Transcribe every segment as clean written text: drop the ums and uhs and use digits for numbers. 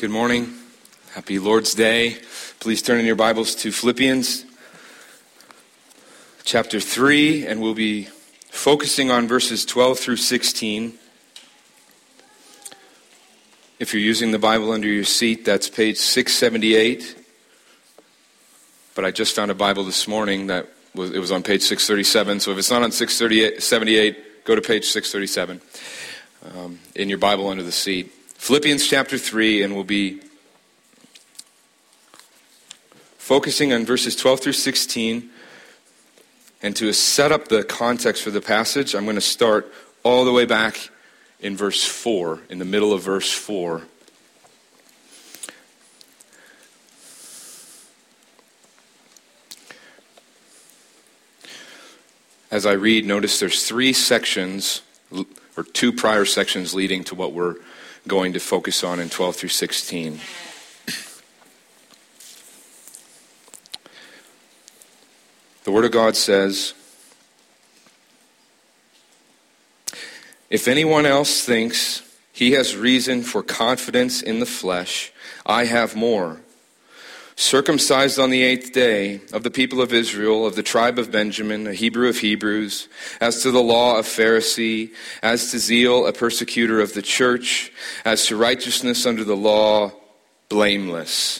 Good morning. Happy Lord's Day. Please turn in your Bibles to Philippians chapter 3, and we'll be focusing on verses 12 through 16. If you're using the Bible under your seat, that's page 678. But I just found a Bible this morning it was on page 637. So if it's not on 678, go to page 637 in your Bible under the seat. Philippians chapter 3, and we'll be focusing on verses 12 through 16. And to set up the context for the passage, I'm going to start all the way back in verse 4, in the middle of verse 4. As I read, notice there's three sections, or two prior sections leading to what we're going to focus on in 12 through 16. The Word of God says, "If anyone else thinks he has reason for confidence in the flesh, I have more. Circumcised on the 8th day, of the people of Israel, of the tribe of Benjamin, a Hebrew of Hebrews, as to the law, a Pharisee, as to zeal, a persecutor of the church, as to righteousness under the law, blameless.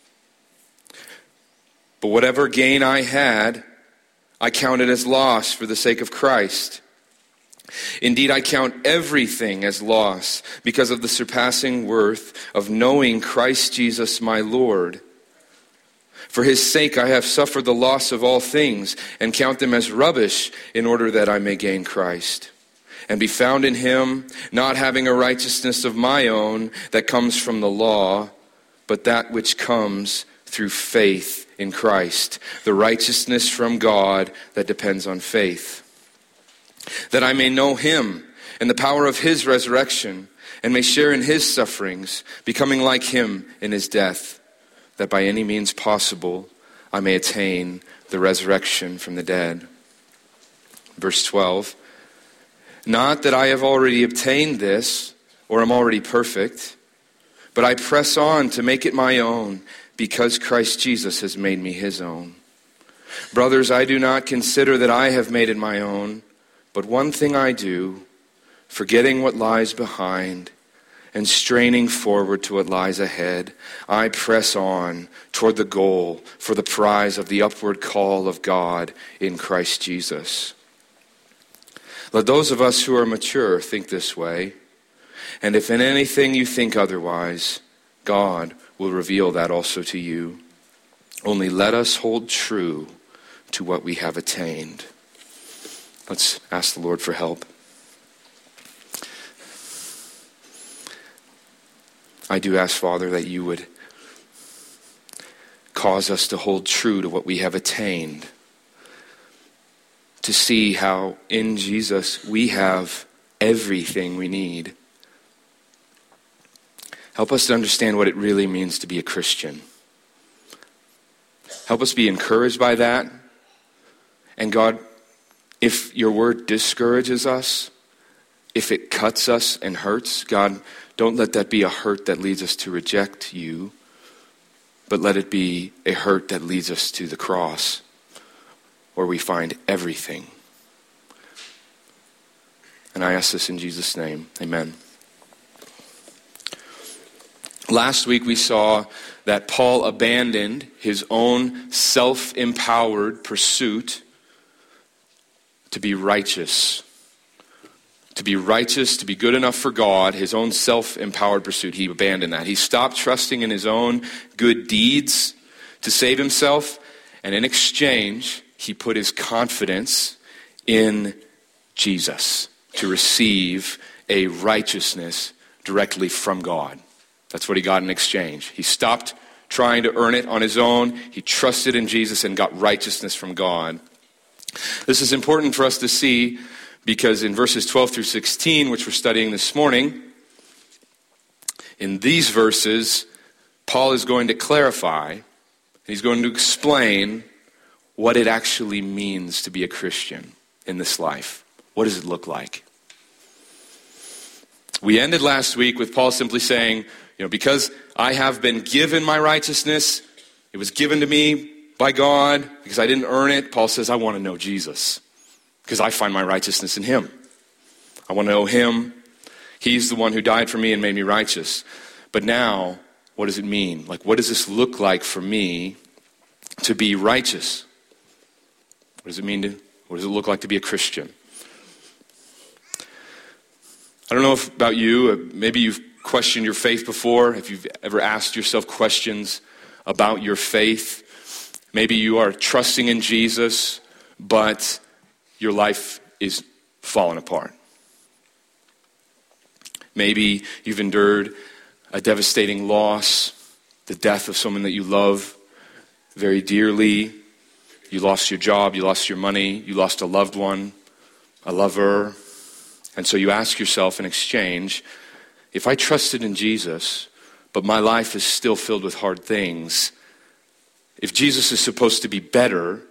But whatever gain I had, I counted as loss for the sake of Christ. Indeed, I count everything as loss because of the surpassing worth of knowing Christ Jesus my Lord. For his sake I have suffered the loss of all things and count them as rubbish in order that I may gain Christ and be found in him, not having a righteousness of my own that comes from the law, but that which comes through faith in Christ, the righteousness from God that depends on faith. That I may know him and the power of his resurrection and may share in his sufferings, becoming like him in his death, that by any means possible I may attain the resurrection from the dead." Verse 12, "Not that I have already obtained this or am already perfect, but I press on to make it my own because Christ Jesus has made me his own. Brothers, I do not consider that I have made it my own, but one thing I do, forgetting what lies behind and straining forward to what lies ahead, I press on toward the goal for the prize of the upward call of God in Christ Jesus. Let those of us who are mature think this way, and if in anything you think otherwise, God will reveal that also to you. Only let us hold true to what we have attained." Let's ask the Lord for help. I do ask, Father, that you would cause us to hold true to what we have attained, to see how in Jesus we have everything we need. Help us to understand what it really means to be a Christian. Help us be encouraged by that. And God, if your word discourages us, if it cuts us and hurts, God, don't let that be a hurt that leads us to reject you, but let it be a hurt that leads us to the cross, where we find everything. And I ask this in Jesus' name, amen. Last week we saw that Paul abandoned his own self-empowered pursuit to be righteous. To be righteous, to be good enough for God, his own self-empowered pursuit, he abandoned that. He stopped trusting in his own good deeds to save himself, and in exchange, he put his confidence in Jesus to receive a righteousness directly from God. That's what he got in exchange. He stopped trying to earn it on his own. He trusted in Jesus and got righteousness from God. This is important for us to see because in verses 12 through 16, which we're studying this morning, in these verses, Paul is going to clarify, he's going to explain what it actually means to be a Christian in this life. What does it look like? We ended last week with Paul simply saying, Because I have been given my righteousness, it was given to me by God, because I didn't earn it. Paul says, I want to know Jesus, because I find my righteousness in him. I want to know him. He's the one who died for me and made me righteous. But now, what does it mean? What does this look like for me to be righteous? What does it mean what does it look like to be a Christian? I don't know about you, maybe you've questioned your faith before, if you've ever asked yourself questions about your faith. Maybe you are trusting in Jesus, but your life is falling apart. Maybe you've endured a devastating loss, the death of someone that you love very dearly. You lost your job, you lost your money, you lost a loved one, a lover. And so you ask yourself in exchange, if I trusted in Jesus, but my life is still filled with hard things, if Jesus is supposed to be better,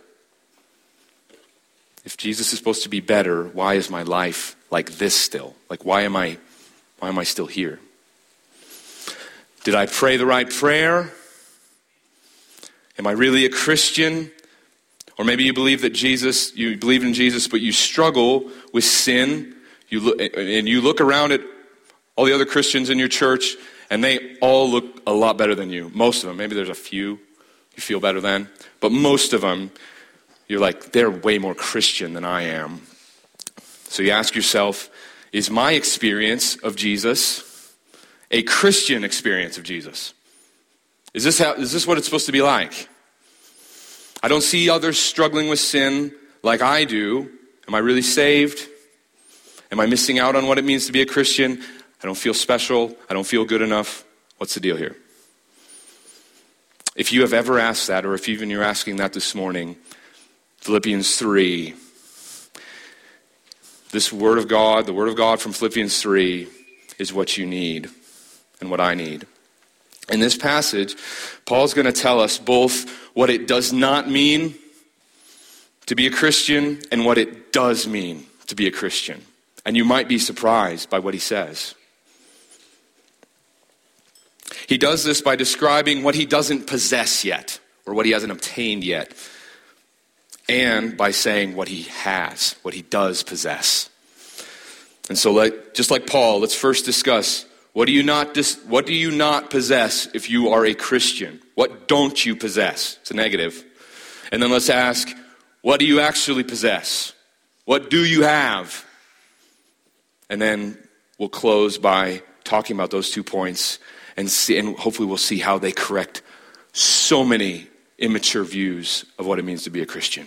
why is my life like this still? Why am I still here? Did I pray the right prayer? Am I really a Christian? Or maybe you believe in Jesus, but you struggle with sin. You look around at all the other Christians in your church, and they all look a lot better than you. Most of them. Maybe there's a few you feel better than. But most of them, you're like, they're way more Christian than I am. So you ask yourself, is my experience of Jesus a Christian experience of Jesus? Is this what it's supposed to be like? I don't see others struggling with sin like I do. Am I really saved? Am I missing out on what it means to be a Christian? I don't feel special. I don't feel good enough. What's the deal here? If you have ever asked that, or if even you're asking that this morning, Philippians 3, this Word of God, the Word of God from Philippians 3 is what you need and what I need. In this passage, Paul's going to tell us both what it does not mean to be a Christian and what it does mean to be a Christian. And you might be surprised by what he says. He does this by describing what he doesn't possess yet, or what he hasn't obtained yet, and by saying what he has, what he does possess. And so just like Paul, let's first discuss, what do you not possess if you are a Christian? What don't you possess? It's a negative. And then let's ask, what do you actually possess? What do you have? And then we'll close by talking about those 2 points and hopefully we'll see how they correct so many immature views of what it means to be a Christian.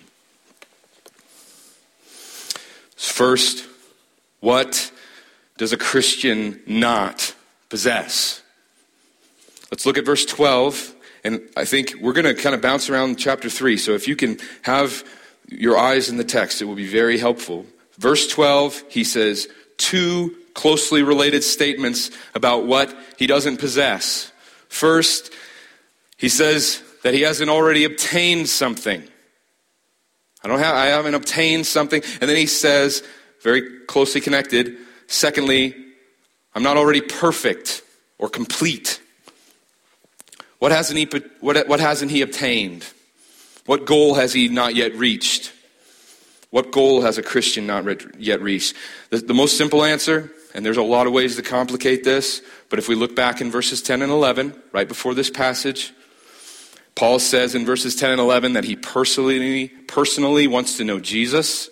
First, what does a Christian not possess? Let's look at verse 12, and I think we're going to kind of bounce around chapter 3, so if you can have your eyes in the text, it will be very helpful. Verse 12, he says 2 closely related statements about what he doesn't possess. First, he says that he hasn't already obtained something. I haven't obtained something. And then he says, very closely connected, secondly, I'm not already perfect or complete. What hasn't he obtained? What goal has he not yet reached? What goal has a Christian not yet reached? The most simple answer, and there's a lot of ways to complicate this, but if we look back in verses 10 and 11, right before this passage, Paul says in verses 10 and 11 that he personally wants to know Jesus,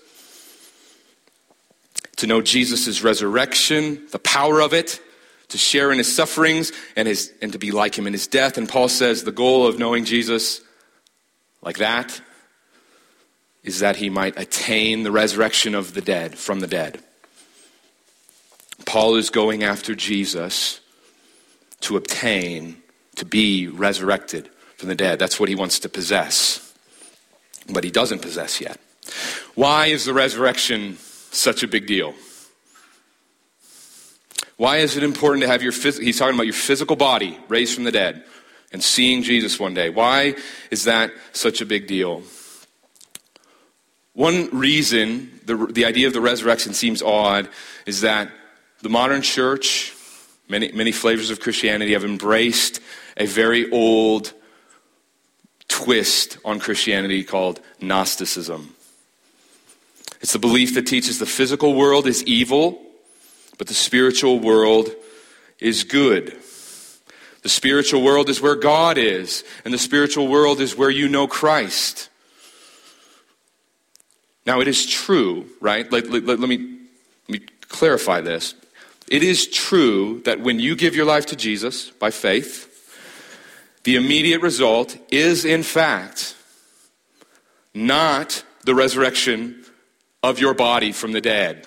to know Jesus' resurrection, the power of it, to share in his sufferings and to be like him in his death. And Paul says the goal of knowing Jesus like that is that he might attain the resurrection of the dead, from the dead. Paul is going after Jesus to be resurrected from the dead. That's what he wants to possess, but he doesn't possess yet. Why is the resurrection such a big deal? Why is it important to have he's talking about your physical body raised from the dead and seeing Jesus one day. Why is that such a big deal? One reason the idea of the resurrection seems odd is that the modern church, Many flavors of Christianity have embraced a very old twist on Christianity called Gnosticism. It's the belief that teaches the physical world is evil, but the spiritual world is good. The spiritual world is where God is, and the spiritual world is where you know Christ. Now, it is true, right? Let me clarify this. It is true that when you give your life to Jesus by faith, the immediate result is, in fact, not the resurrection of your body from the dead,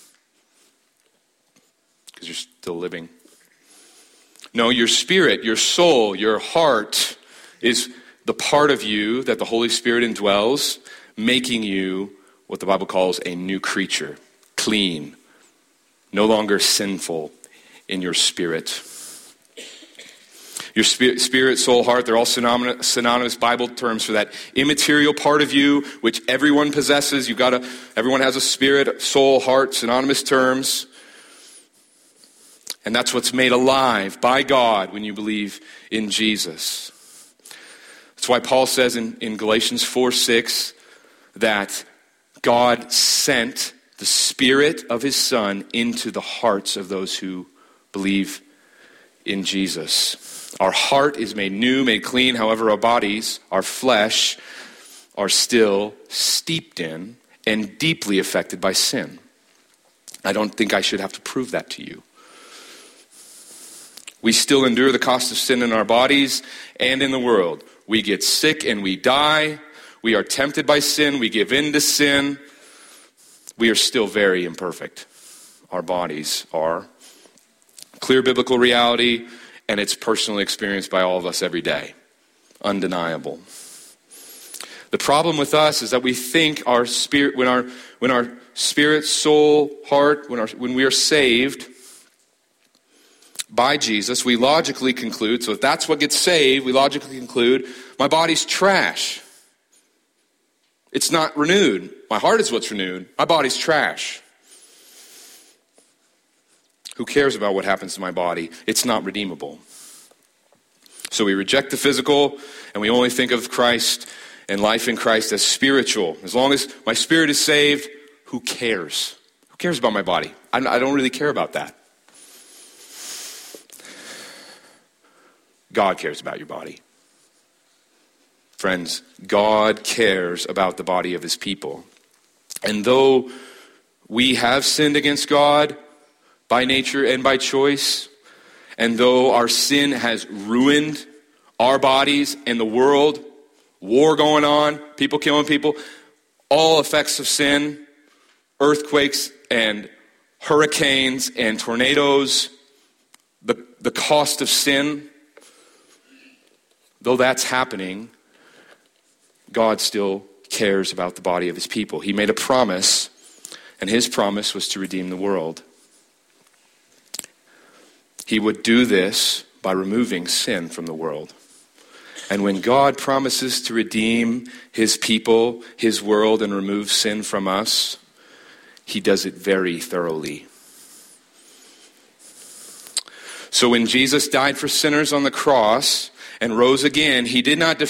because you're still living. No, your spirit, your soul, your heart is the part of you that the Holy Spirit indwells, making you what the Bible calls a new creature, clean, no longer sinful in your spirit. Your spirit, soul, heart, they're all synonymous Bible terms for that immaterial part of you, which everyone possesses. Everyone has a spirit, soul, heart, synonymous terms. And that's what's made alive by God when you believe in Jesus. That's why Paul says in Galatians 4:6 that God sent the Spirit of His Son into the hearts of those who believe in Jesus. Our heart is made new, made clean. However, our bodies, our flesh, are still steeped in and deeply affected by sin. I don't think I should have to prove that to you. We still endure the cost of sin in our bodies and in the world. We get sick and we die. We are tempted by sin. We give in to sin. We are still very imperfect. Our bodies are. Clear biblical reality, and it's personally experienced by all of us every day. Undeniable. The problem with us is that we think our spirit, when our spirit, soul, heart, when we are saved by Jesus, we logically conclude, so if that's what gets saved, we logically conclude, my body's trash. It's not renewed. My heart is what's renewed. My body's trash. Who cares about what happens to my body? It's not redeemable. So we reject the physical, and we only think of Christ and life in Christ as spiritual. As long as my spirit is saved, who cares? Who cares about my body? I don't really care about that. God cares about your body. Friends, God cares about the body of His people. And though we have sinned against God by nature and by choice, and though our sin has ruined our bodies and the world, war going on, people killing people, all effects of sin, earthquakes and hurricanes and tornadoes, the cost of sin, though that's happening, God still cares about the body of His people. He made a promise, and His promise was to redeem the world. He would do this by removing sin from the world. And when God promises to redeem His people, His world, and remove sin from us, He does it very thoroughly. So when Jesus died for sinners on the cross and rose again, He did not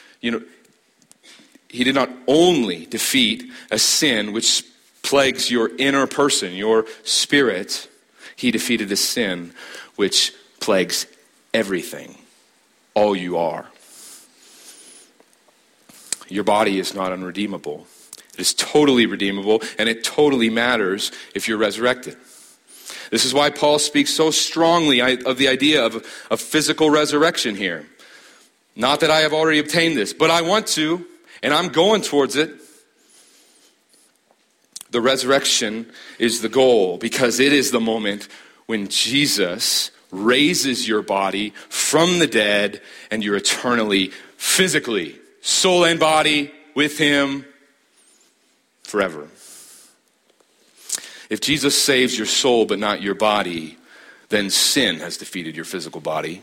He did not only defeat a sin which plagues your inner person, your spirit. He defeated a sin which plagues everything, all you are. Your body is not unredeemable. It is totally redeemable, and it totally matters if you're resurrected. This is why Paul speaks so strongly of the idea of physical resurrection here. Not that I have already obtained this, but I want to, and I'm going towards it. The resurrection is the goal, because it is the moment when Jesus raises your body from the dead and you're eternally, physically, soul and body with Him forever. If Jesus saves your soul but not your body, then sin has defeated your physical body,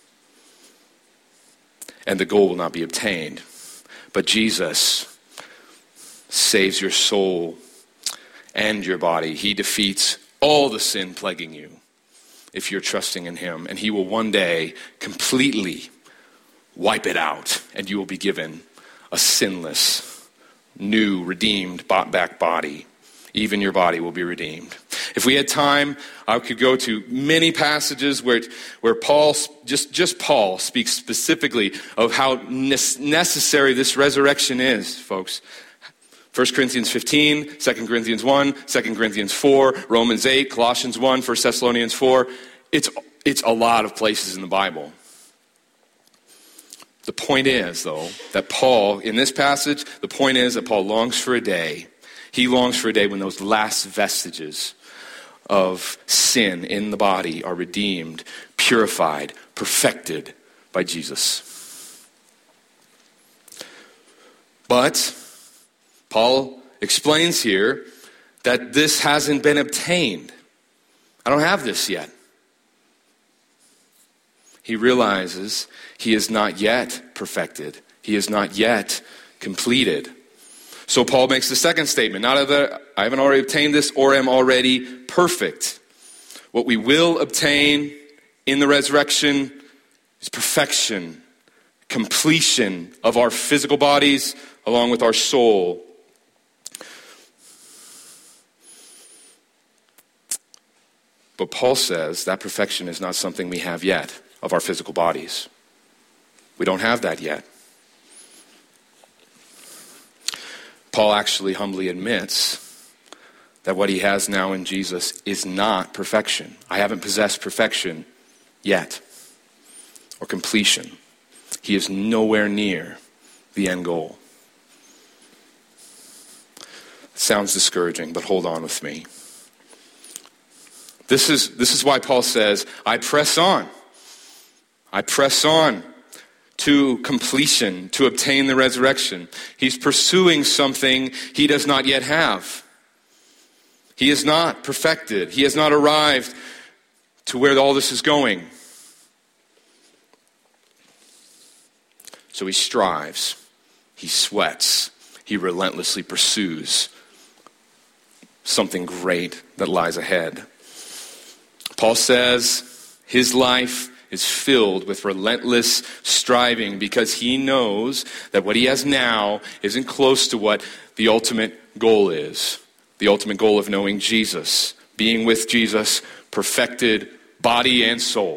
and the goal will not be obtained. But Jesus saves your soul and your body. He defeats all the sin plaguing you. if you're trusting in him. And he will one day completely wipe it out, and you will be given a sinless, new, redeemed, bought-back body. Even your body will be redeemed. If we had time, I could go to many passages where Paul, just Paul, speaks specifically of how necessary this resurrection is, folks. 1 Corinthians 15, 2 Corinthians 1, 2 Corinthians 4, Romans 8, Colossians 1, 1 Thessalonians 4. It's a lot of places in the Bible. The point is, though, that Paul, in this passage, the point is that Paul longs for a day. He longs for a day when those last vestiges of sin in the body are redeemed, purified, perfected by Jesus. But Paul explains here that this hasn't been obtained. I don't have this yet. He realizes he is not yet perfected. He is not yet completed. So Paul makes the second statement, not that I haven't already obtained this or am already perfect. What we will obtain in the resurrection is perfection, completion of our physical bodies along with our soul. But Paul says that perfection is not something we have yet of our physical bodies. We don't have that yet. Paul actually humbly admits that what he has now in Jesus is not perfection. I haven't possessed perfection yet, or completion. He is nowhere near the end goal. It sounds discouraging, but hold on with me. This is why Paul says, I press on. I press on to completion, to obtain the resurrection. He's pursuing something he does not yet have. He is not perfected. He has not arrived to where all this is going. So he strives, he sweats, he relentlessly pursues something great that lies ahead. Paul says his life is filled with relentless striving because he knows that what he has now isn't close to what the ultimate goal is. The ultimate goal of knowing Jesus, being with Jesus, perfected body and soul.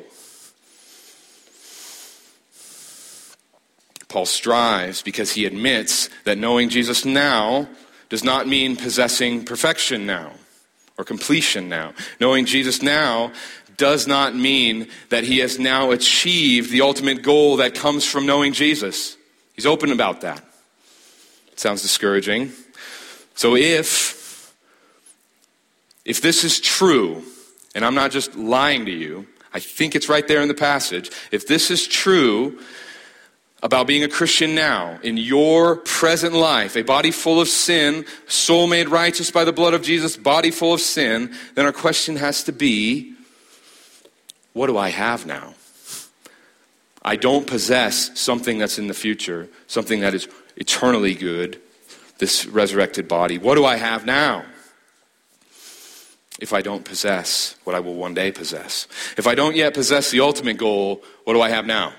Paul strives because he admits that knowing Jesus now does not mean possessing perfection now or completion now. Knowing Jesus now does not mean that he has now achieved the ultimate goal that comes from knowing Jesus. He's open about that. It sounds discouraging. So if this is true, and I'm not just lying to you, I think it's right there in the passage. If this is true about being a Christian now, in your present life, a body full of sin, soul made righteous by the blood of Jesus, body full of sin, then our question has to be, what do I have now? I don't possess something that's in the future, something that is eternally good, this resurrected body. What do I have now? If I don't possess what I will one day possess. If I don't yet possess the ultimate goal, what do I have now?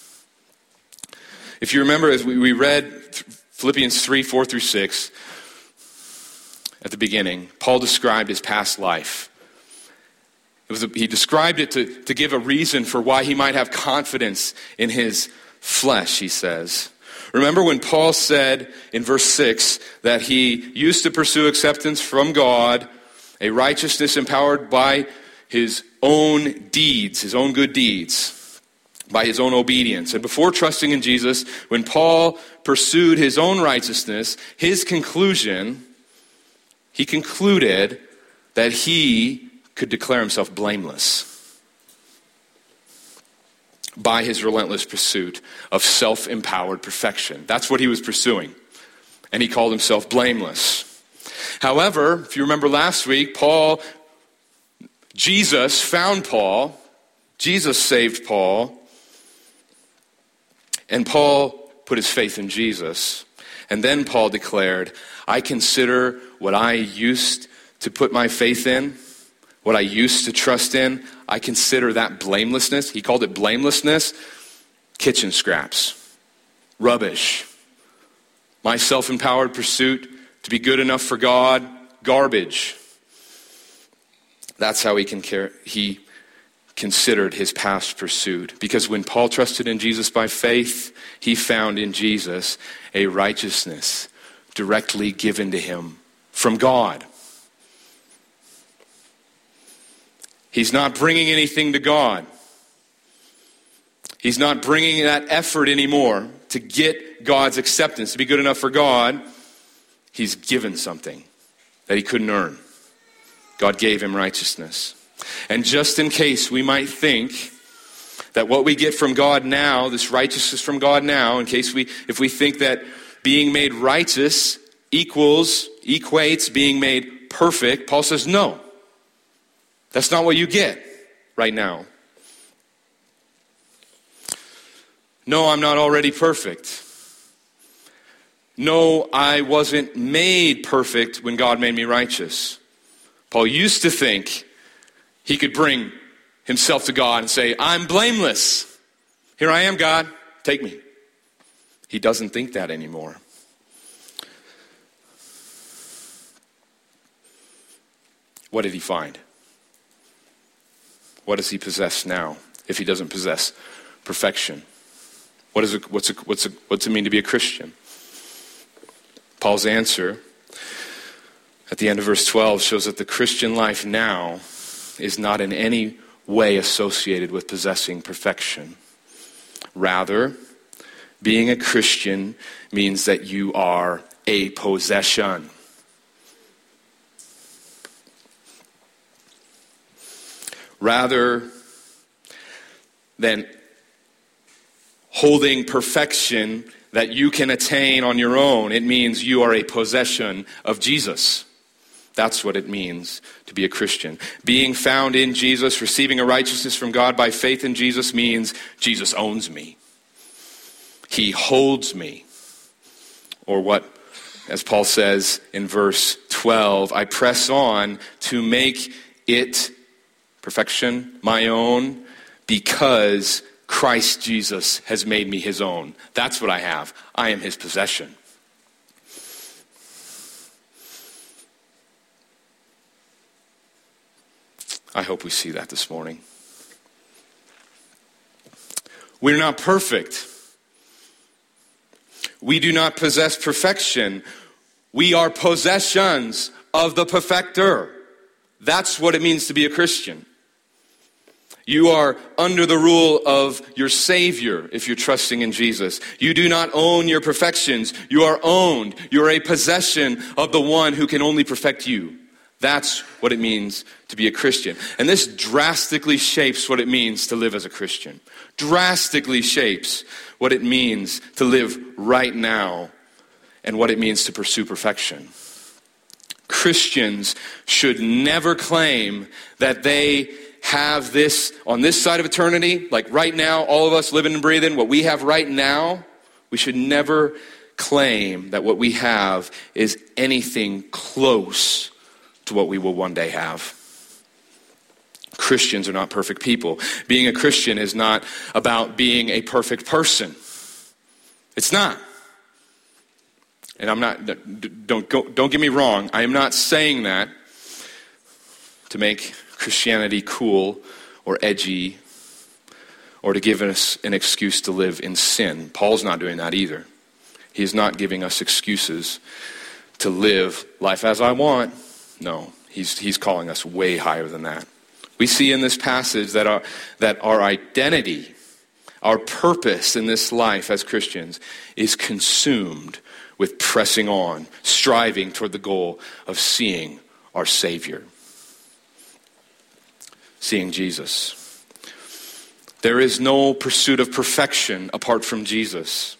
If you remember, as we read Philippians 3, 4 through 6, at the beginning, Paul described his past life. He described it to give a reason for why he might have confidence in his flesh, he says. Remember when Paul said in verse 6 that he used to pursue acceptance from God, a righteousness empowered by his own deeds, his own good deeds, by his own obedience. And before trusting in Jesus, when Paul pursued his own righteousness, he concluded that he could declare himself blameless by his relentless pursuit of self-empowered perfection. That's what he was pursuing. And he called himself blameless. However, if you remember last week, Jesus found Paul. Jesus saved Paul. And Paul put his faith in Jesus. And then Paul declared, I consider what I used to put my faith in what I used to trust in, I consider that blamelessness. He called it blamelessness. Kitchen scraps, rubbish. My self-empowered pursuit to be good enough for God, garbage. That's how he considered his past pursuit. Because when Paul trusted in Jesus by faith, he found in Jesus a righteousness directly given to him from God. He's not bringing anything to God. He's not bringing that effort anymore to get God's acceptance, to be good enough for God. He's given something that he couldn't earn. God gave him righteousness. And just in case we might think that what we get from God now, this righteousness from God now, if we think that being made righteous equates being made perfect, Paul says no. That's not what you get right now. No, I'm not already perfect. No, I wasn't made perfect when God made me righteous. Paul used to think he could bring himself to God and say, I'm blameless. Here I am, God, take me. He doesn't think that anymore. What did he find? What does he possess now if he doesn't possess perfection? What's it mean to be a Christian? Paul's answer at the end of verse 12 shows that the Christian life now is not in any way associated with possessing perfection. Rather, being a Christian means that you are a possession. Rather than holding perfection that you can attain on your own, it means you are a possession of Jesus. That's what it means to be a Christian. Being found in Jesus, receiving a righteousness from God by faith in Jesus means Jesus owns me. He holds me. Or what, as Paul says in verse 12, I press on to make it, perfection, my own, because Christ Jesus has made me his own. That's what I have. I am his possession. I hope we see that this morning. We're not perfect. We do not possess perfection. We are possessions of the perfecter. That's what it means to be a Christian. You are under the rule of your Savior if you're trusting in Jesus. You do not own your perfections. You are owned. You're a possession of the one who can only perfect you. That's what it means to be a Christian. And this drastically shapes what it means to live as a Christian. Drastically shapes what it means to live right now and what it means to pursue perfection. Christians should never claim that they have this on this side of eternity, like right now, all of us living and breathing, what we have right now. We should never claim that what we have is anything close to what we will one day have. Christians are not perfect people. Being a Christian is not about being a perfect person. It's not. And I'm not, don't get me wrong, I am not saying that to make Christianity cool or edgy or to give us an excuse to live in sin. Paul's not doing that either. He's not giving us excuses to live life as I want. No, he's calling us way higher than that. We see in this passage that our identity, our purpose in this life as Christians is consumed with pressing on, striving toward the goal of seeing our Savior. Seeing Jesus. There is no pursuit of perfection apart from Jesus.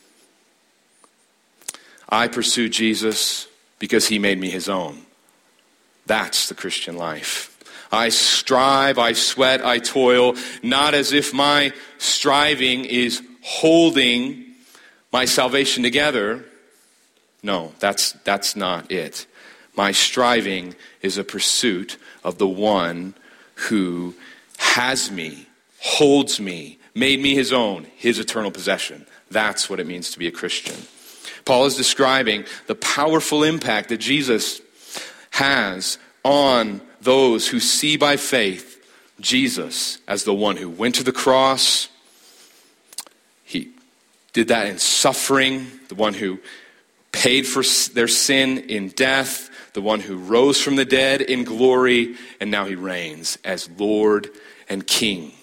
I pursue Jesus because he made me his own. That's the Christian life. I strive, I sweat, I toil, not as if my striving is holding my salvation together. No, that's not it. My striving is a pursuit of the one who has me, holds me, made me his own, his eternal possession. That's what it means to be a Christian. Paul is describing the powerful impact that Jesus has on those who see by faith Jesus as the one who went to the cross. He did that in suffering, the one who paid for their sin in death, the one who rose from the dead in glory, and now he reigns as Lord and King.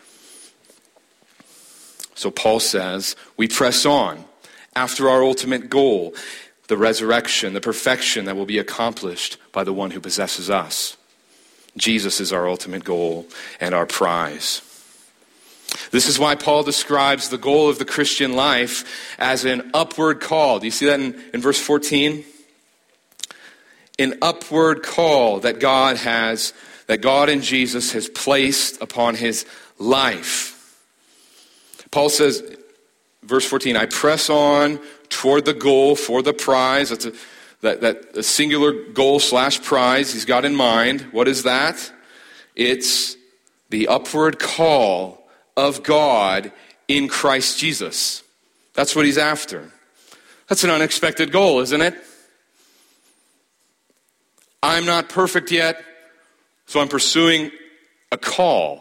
So Paul says, we press on after our ultimate goal, the resurrection, the perfection that will be accomplished by the one who possesses us. Jesus is our ultimate goal and our prize. This is why Paul describes the goal of the Christian life as an upward call. Do you see that in verse 14? An upward call that God and Jesus has placed upon his life. Paul says, verse 14, I press on toward the goal for the prize. That's a singular goal / prize he's got in mind. What is that? It's the upward call of God in Christ Jesus. That's what he's after. That's an unexpected goal, isn't it? I'm not perfect yet, so I'm pursuing a call.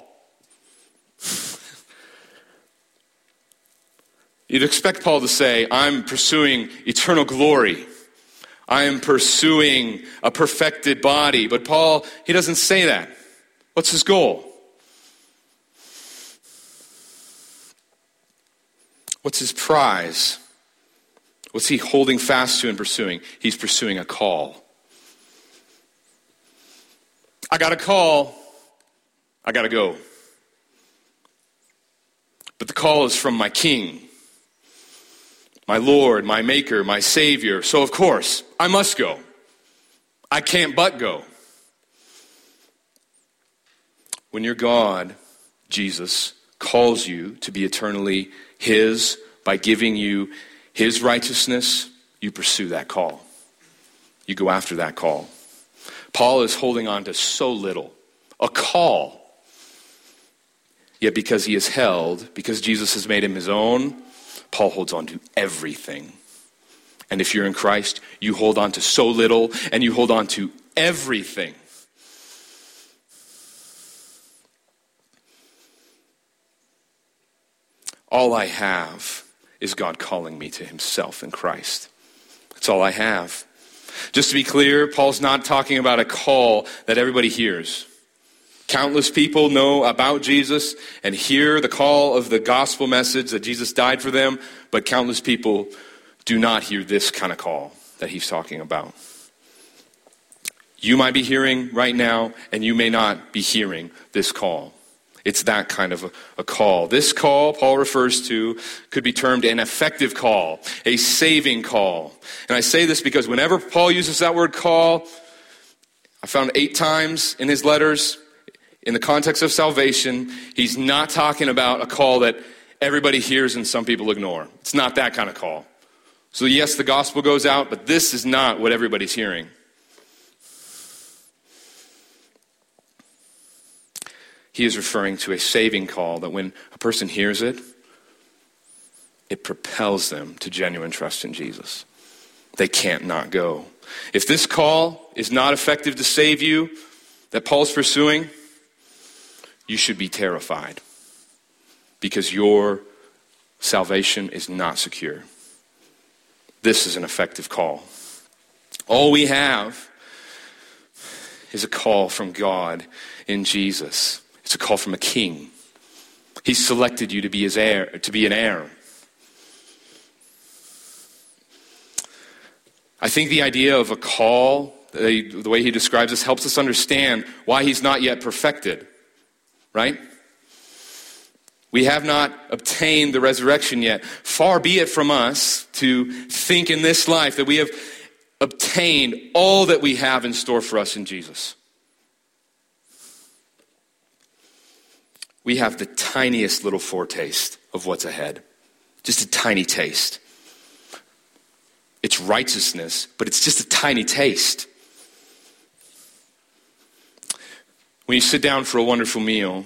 You'd expect Paul to say, I'm pursuing eternal glory. I am pursuing a perfected body. But Paul, he doesn't say that. What's his goal? What's his prize? What's he holding fast to and pursuing? He's pursuing a call. I got a call. I got to go. But the call is from my King, my Lord, my Maker, my Savior. So of course, I must go. I can't but go. When your God, Jesus, calls you to be eternally his by giving you his righteousness, you pursue that call. You go after that call. Paul is holding on to so little, a call. Yet because he is held, because Jesus has made him his own, Paul holds on to everything. And if you're in Christ, you hold on to so little and you hold on to everything. All I have is God calling me to himself in Christ. That's all I have. Just to be clear, Paul's not talking about a call that everybody hears. Countless people know about Jesus and hear the call of the gospel message that Jesus died for them, but countless people do not hear this kind of call that he's talking about. You might be hearing right now, and you may not be hearing this call. It's that kind of a call. This call, Paul refers to, could be termed an effective call, a saving call. And I say this because whenever Paul uses that word call, I found 8 times in his letters, in the context of salvation, he's not talking about a call that everybody hears and some people ignore. It's not that kind of call. So yes, the gospel goes out, but this is not what everybody's hearing. He is referring to a saving call that when a person hears it, it propels them to genuine trust in Jesus. They can't not go. If this call is not effective to save you, that Paul's pursuing, you should be terrified because your salvation is not secure. This is an effective call. All we have is a call from God in Jesus. It's a call from a king. He selected you to be his heir, to be an heir. I think the idea of a call, the way he describes this, helps us understand why he's not yet perfected. Right? We have not obtained the resurrection yet. Far be it from us to think in this life that we have obtained all that we have in store for us in Jesus. We have the tiniest little foretaste of what's ahead. Just a tiny taste. It's righteousness, but it's just a tiny taste. When you sit down for a wonderful meal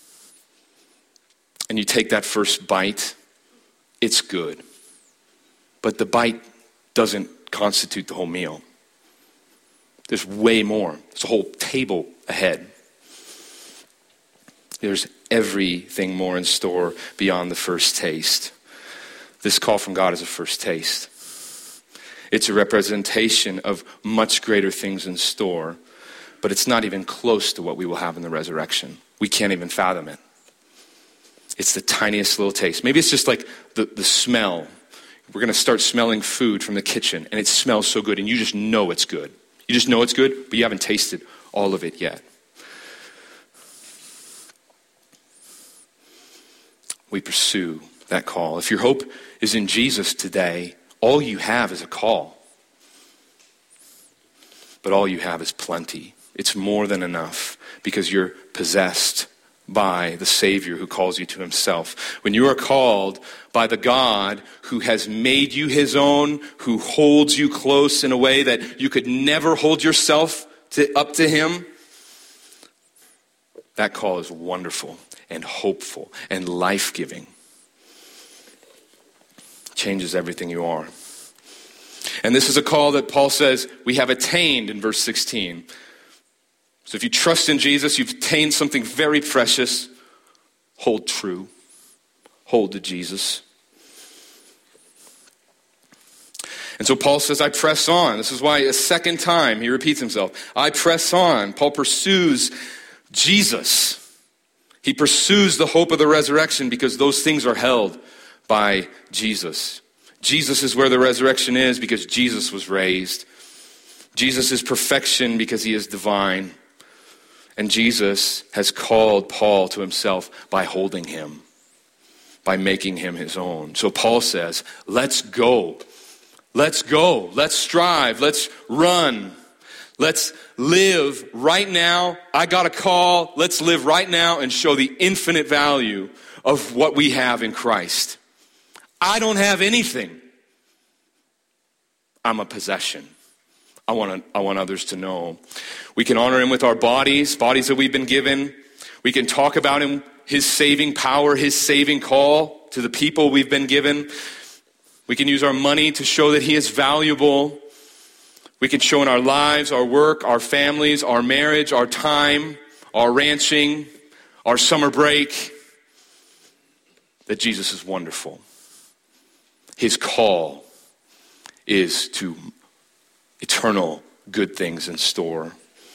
and you take that first bite, it's good. But the bite doesn't constitute the whole meal. There's way more. There's a whole table ahead. There's everything more in store beyond the first taste. This call from God is a first taste. It's a representation of much greater things in store, but it's not even close to what we will have in the resurrection. We can't even fathom it. It's the tiniest little taste. Maybe it's just like the smell. We're going to start smelling food from the kitchen, and it smells so good, and you just know it's good. You just know it's good, but you haven't tasted all of it yet. We pursue that call. If your hope is in Jesus today, all you have is a call. But all you have is plenty. It's more than enough because you're possessed by the Savior who calls you to himself. When you are called by the God who has made you his own, who holds you close in a way that you could never hold yourself up to him, that call is wonderful and hopeful and life-giving. Changes everything you are. And this is a call that Paul says we have attained in verse 16. So if you trust in Jesus, you've attained something very precious. Hold true. Hold to Jesus. And so Paul says, I press on. This is why a second time he repeats himself. I press on. Paul pursues Jesus. He pursues the hope of the resurrection because those things are held by Jesus. Jesus is where the resurrection is because Jesus was raised. Jesus is perfection because he is divine. And Jesus has called Paul to himself by holding him, by making him his own. So Paul says, let's go. Let's go. Let's strive. Let's run. Let's live right now. I got a call. Let's live right now and show the infinite value of what we have in Christ. I don't have anything. I'm a possession. I want others to know. We can honor him with our bodies that we've been given. We can talk about him, his saving power, his saving call to the people we've been given. We can use our money to show that he is valuable. We can show in our lives, our work, our families, our marriage, our time, our ranching, our summer break, that Jesus is wonderful. His call is to eternal good things in store.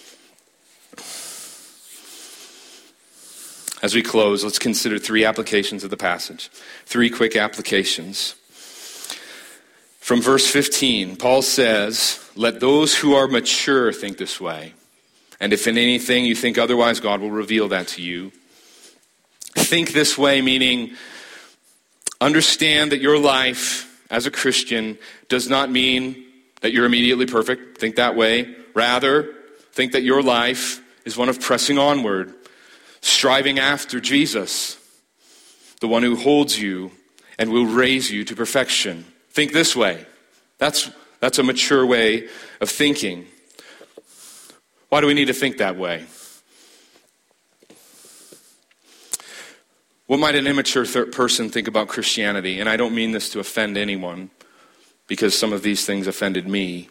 As we close, let's consider 3 applications of the passage. 3 quick applications. From verse 15, Paul says, let those who are mature think this way. And if in anything you think otherwise, God will reveal that to you. Think this way, meaning understand that your life as a Christian does not mean that you're immediately perfect. Think that way. Rather, think that your life is one of pressing onward, striving after Jesus, the one who holds you and will raise you to perfection. Think this way. That's a mature way of thinking. Why do we need to think that way? What might an immature person think about Christianity? And I don't mean this to offend anyone, because some of these things offended me.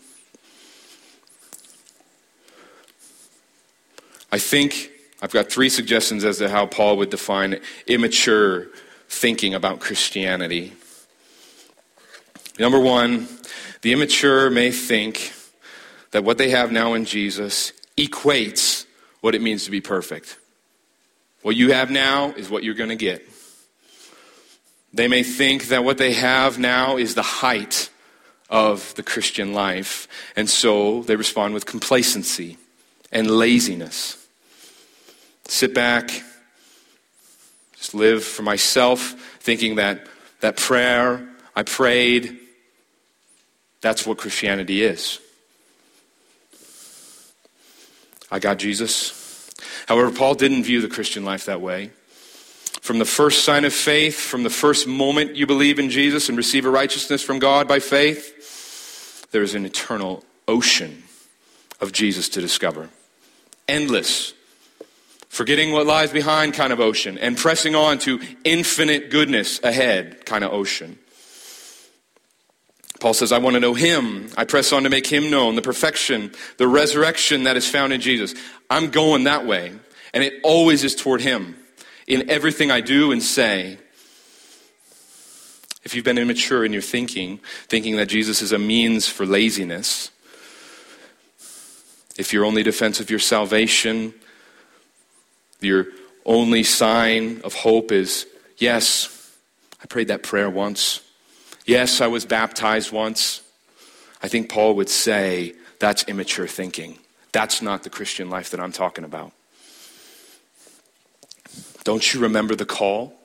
I think I've got 3 suggestions as to how Paul would define immature thinking about Christianity. Number 1, the immature may think that what they have now in Jesus equates what it means to be perfect. What you have now is what you're going to get. They may think that what they have now is the height of the Christian life, and so they respond with complacency and laziness. Sit back, just live for myself, thinking that prayer I prayed, that's what Christianity is. I got Jesus. However, Paul didn't view the Christian life that way. From the first sign of faith, from the first moment you believe in Jesus and receive a righteousness from God by faith, there is an eternal ocean of Jesus to discover. Endless. Forgetting what lies behind kind of ocean, and pressing on to infinite goodness ahead kind of ocean. Paul says, I want to know him. I press on to make him known, the perfection, the resurrection that is found in Jesus. I'm going that way, and it always is toward him in everything I do and say. If you've been immature in your thinking that Jesus is a means for laziness, if your only defense of your salvation, your only sign of hope is, yes, I prayed that prayer once. Yes, I was baptized once. I think Paul would say that's immature thinking. That's not the Christian life that I'm talking about. Don't you remember the call?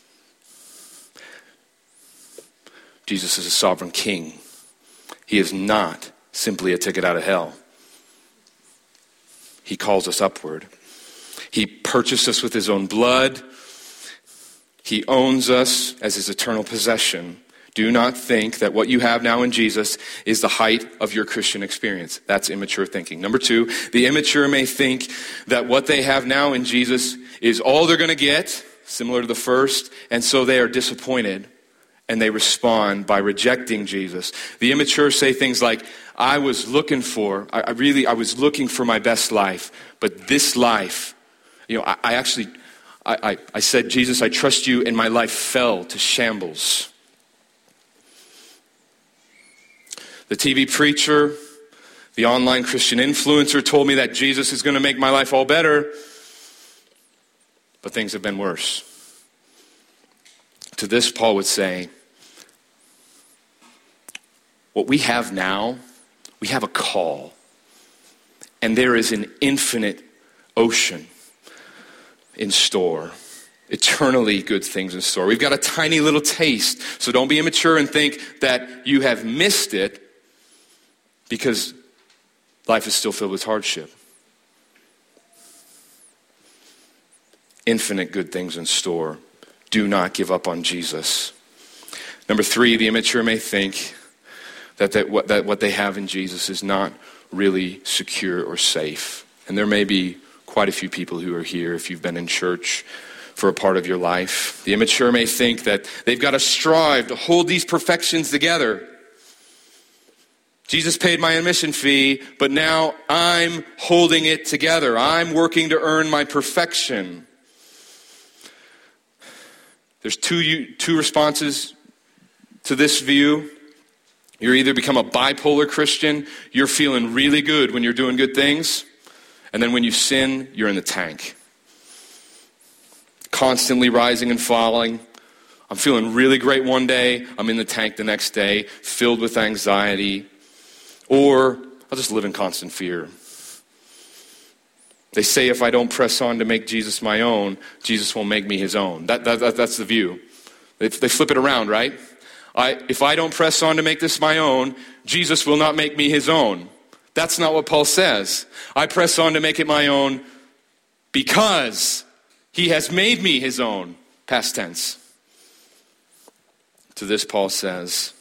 Jesus is a sovereign king. He is not simply a ticket out of hell. He calls us upward. He purchased us with his own blood. He owns us as his eternal possession. Do not think that what you have now in Jesus is the height of your Christian experience. That's immature thinking. Number two, the immature may think that what they have now in Jesus is all they're going to get, similar to the first, and so they are disappointed and they respond by rejecting Jesus. The immature say things like, I was looking for my best life, but this life, I said, Jesus, I trust you, and my life fell to shambles. The TV preacher, the online Christian influencer told me that Jesus is going to make my life all better, but things have been worse. To this, Paul would say, what we have now, we have a call, and there is an infinite ocean in store. Eternally good things in store. We've got a tiny little taste, so don't be immature and think that you have missed it because life is still filled with hardship. Infinite good things in store. Do not give up on Jesus. Number three, the immature may think that what they have in Jesus is not really secure or safe. And there may be quite a few people who are here, if you've been in church for a part of your life. The immature may think that they've got to strive to hold these perfections together. Jesus paid my admission fee, but now I'm holding it together. I'm working to earn my perfection. There's two responses to this view. You either become a bipolar Christian, you're feeling really good when you're doing good things, and then when you sin, you're in the tank. Constantly rising and falling. I'm feeling really great one day, I'm in the tank the next day, filled with anxiety. Or I'll just live in constant fear. They say if I don't press on to make Jesus my own, Jesus won't make me his own. That's the view. They flip it around, right? If I don't press on to make this my own, Jesus will not make me his own. That's not what Paul says. I press on to make it my own because he has made me his own. Past tense. To this, Paul says,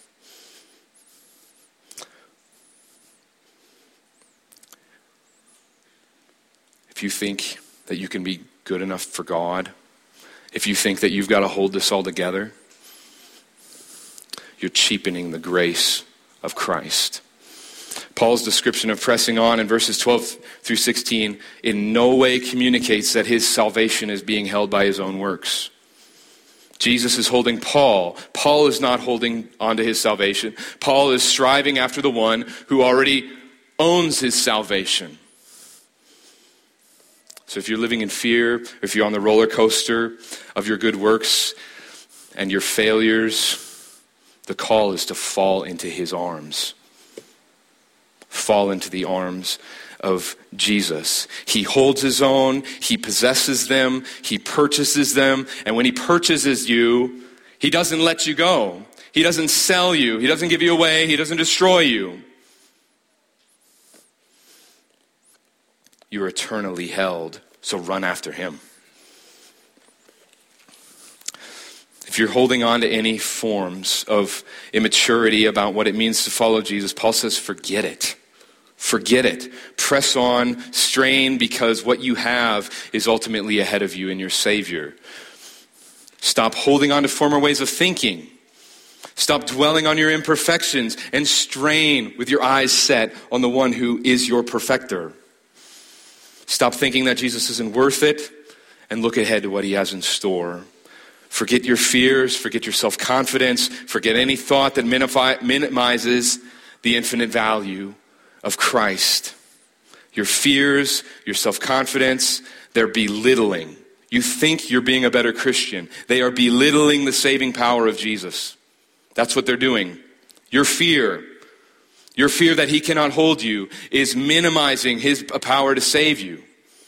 if you think that you can be good enough for God, if you think that you've got to hold this all together, you're cheapening the grace of Christ. Paul's description of pressing on in verses 12 through 16 in no way communicates that his salvation is being held by his own works. Jesus is holding Paul. Paul is not holding on to his salvation. Paul is striving after the one who already owns his salvation. So if you're living in fear, if you're on the roller coaster of your good works and your failures, the call is to fall into his arms. Fall into the arms of Jesus. He holds his own, he possesses them, he purchases them, and when he purchases you, he doesn't let you go. He doesn't sell you, he doesn't give you away, he doesn't destroy you. You're eternally held, so run after him. If you're holding on to any forms of immaturity about what it means to follow Jesus, Paul says, forget it. Forget it. Press on, strain, because what you have is ultimately ahead of you in your Savior. Stop holding on to former ways of thinking. Stop dwelling on your imperfections and strain with your eyes set on the one who is your perfecter. Stop thinking that Jesus isn't worth it and look ahead to what he has in store. Forget your fears, forget your self-confidence, forget any thought that minimizes the infinite value of Christ. Your fears, your self-confidence, they're belittling. You think you're being a better Christian. They are belittling the saving power of Jesus. That's what they're doing. Your fear that he cannot hold you, is minimizing his power to save you.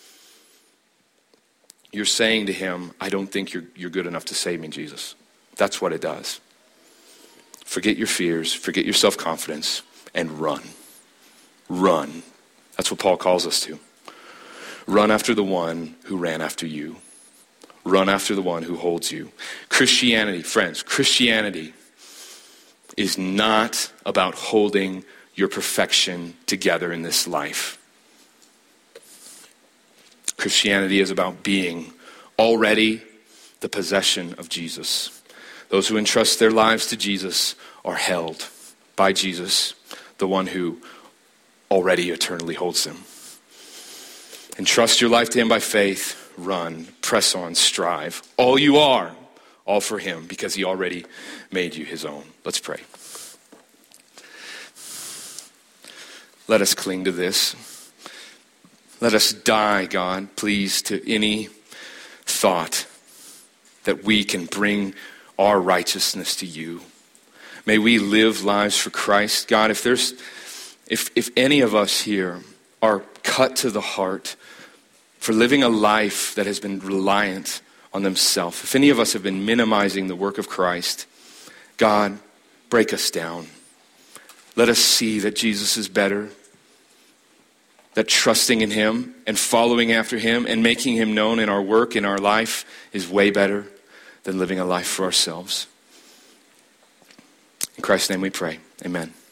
You're saying to him, I don't think you're good enough to save me, Jesus. That's what it does. Forget your fears, forget your self-confidence, and run. Run. That's what Paul calls us to. Run after the one who ran after you. Run after the one who holds you. Christianity, friends, Christianity is not about holding your perfection together in this life. Christianity is about being already the possession of Jesus. Those who entrust their lives to Jesus are held by Jesus, the one who already eternally holds them. Entrust your life to him by faith. Run, press on, strive. All you are, all for him, because he already made you his own. Let's pray. Let us cling to this. Let us die, God, please, to any thought that we can bring our righteousness to you. May we live lives for Christ. God, if any of us here are cut to the heart for living a life that has been reliant on themselves, if any of us have been minimizing the work of Christ, God, break us down. Let us see that Jesus is better, that trusting in him and following after him and making him known in our work, in our life, is way better than living a life for ourselves. In Christ's name we pray. Amen.